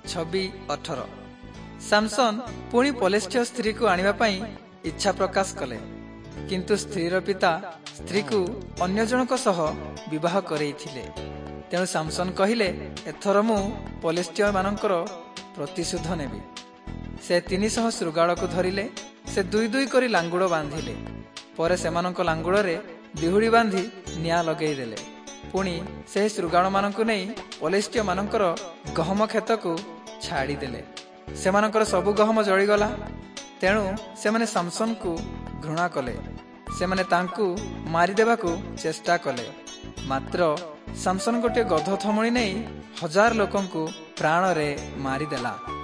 26-18। ସାମସନ ପୁଣି ପଲେଷ୍ଟିୟ ସ୍ତ୍ରୀକୁ ଆଣିବା ପାଇଁ ଇଚ୍ଛା ପ୍ରକାଶ କଲେ, କିନ୍ତୁ ସ୍ତ୍ରୀର ପିତା ସ୍ତ୍ରୀକୁ ଅନ୍ୟ ଜଣଙ୍କ ସହ ବିବାହ କରେଇଥିଲେ। ତେଣୁ ସାମସନ କହିଲେ, ଏଥର ମୁଁ ପଲେଷ୍ଟିୟ ମାନଙ୍କର ପ୍ରତିଶୋଧ ନେବି। ସେ 300 ଶୃଗାଳକୁ ଧରିଲେ। ସେ 2 କରି ଲାଙ୍ଗୁଡ଼ ବାନ୍ଧିଲେ। ପରେ ସେମାନଙ୍କ ଲାଙ୍ଗୁଡ଼ରେ ଦିହୁଡ଼ି ବାନ୍ଧି ନିଆଁ ଲଗେଇଦେଲେ। ପୁଣି ସେହି ଶୃଗାଳମାନଙ୍କୁ ନେଇ ପଲେଷ୍ଟିୟ ମାନଙ୍କର ଗହମ କ୍ଷେତକୁ ଛାଡ଼ିଦେଲେ। ସେମାନଙ୍କର ସବୁ ଗହମ ଜଳିଗଲା। ତେଣୁ ସେମାନେ ସାମସନକୁ ଘୃଣା କଲେ। ସେମାନେ ତାଙ୍କୁ ମାରିଦେବାକୁ ଚେଷ୍ଟା କଲେ। ମାତ୍ର ସାମସନ ଗୋଟିଏ ଗଧ ଥମୁଣି ନେଇ 1000 ଲୋକଙ୍କୁ ପ୍ରାଣରେ ମାରିଦେଲା।